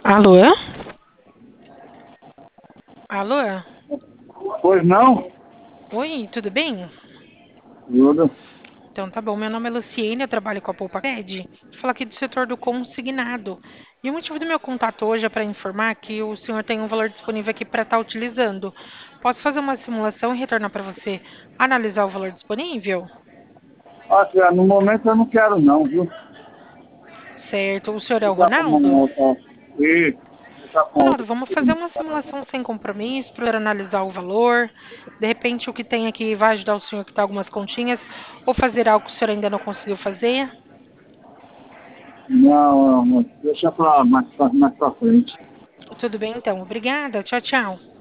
Alô? Alô? Pois não? Oi, tudo bem? Tudo. Então tá bom, meu nome é Luciene, eu trabalho com a Poupacred. Falo aqui do setor do consignado. E o motivo do meu contato hoje é para informar que o senhor tem um valor disponível aqui para estar utilizando. Posso fazer uma simulação e retornar para você analisar o valor disponível? Olha, no momento eu não quero não, viu? Certo. O senhor é Você o tá com uma Ronaldo? outra... E você tá com Ronaldo, outra... vamos fazer uma simulação sem compromisso para analisar o valor. De repente, o que tem aqui vai ajudar o senhor a quitar algumas continhas ou fazer algo que o senhor ainda não conseguiu fazer. Não, deixa pra mais pra frente. Tudo bem, então. Obrigada. Tchau, tchau.